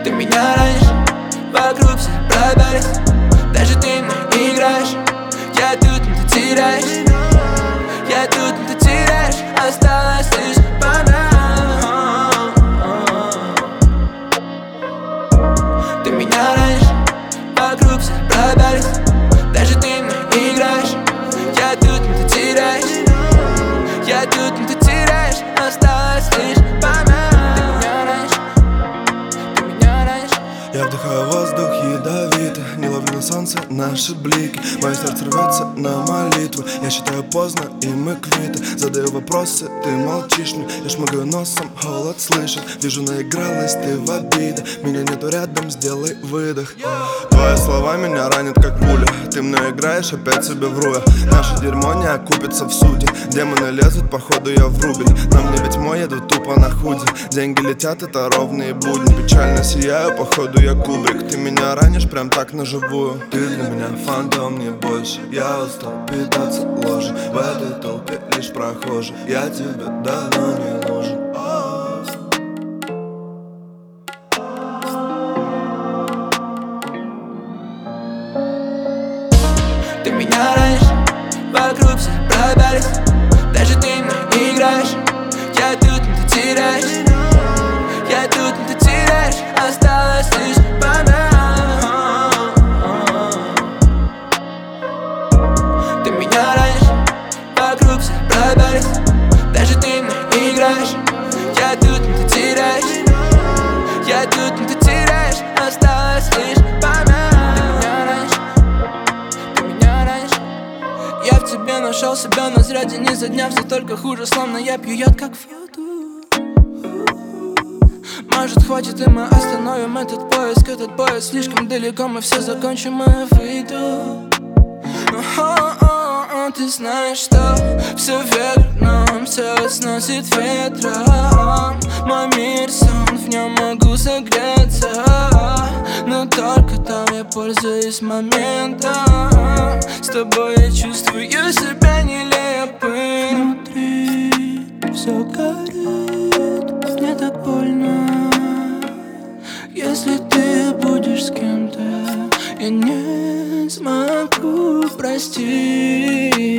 Ты меня ранишь, вокруг все пробились. Даже ты мне играешь. Я тут, но ты теряешь. Я тут, но ты теряешь. Осталось лишь банан. Ты меня ранишь, вокруг все пробились. Даже ты мне играешь. Я тут, но ты теряешь. Я тут, но ты теряешь. Осталось лишь банан. Я вдыхаю воздух ядовито, не ловлю на солнце наши блики. Мое сердце рвется на молитву. Я считаю поздно, и мы квиты. Задаю вопросы, ты молчишь мне. Я шмыгаю носом, холод слышит. Вижу, наигралась ты в обиды. Меня нету рядом, сделай выдох. Твои слова меня ранят как пуля. Ты мной играешь, опять себе вру я. Наше дерьмо не окупится в суде. Демоны лезут, походу я в рубль. На мне ведь мой, еду тупо на худи. Деньги летят, это ровные будни. Печально сияю, походу я Кубрик. Ты меня ранишь прям так на живую. Ты для меня фантом, не больше. Я устал питаться ложью. В этой толпе лишь прохожий. Я тебе давно не нужен. Ты меня ранишь, вокруг все пробились. Даже ты мне играешь. Я тут, но ты теряешь. Я тут, но ты теряешь. Осталось лишь банан. Ты меня ранишь, вокруг все пробились. Даже ты мне играешь. Я тут, но ты теряешь. Я тут, но ты теряешь. Осталось лишь банан. Ты меня ранишь. Я в тебе нашел себя, но зря день изо дня все только хуже, словно я пью яд, как в яду. Может, хватит, и мы остановим этот поиск. Этот поезд слишком далеко, мы все закончим, и выйду. Ты знаешь, что все верно, все сносит ветром. Мой мир сон, в нем могу согреться. Но только там я пользуюсь моментом. С тобой я чувствую себя нелепым. Внутри все горит, мне так больно. Если ты будешь с кем-то, я не смогу простить.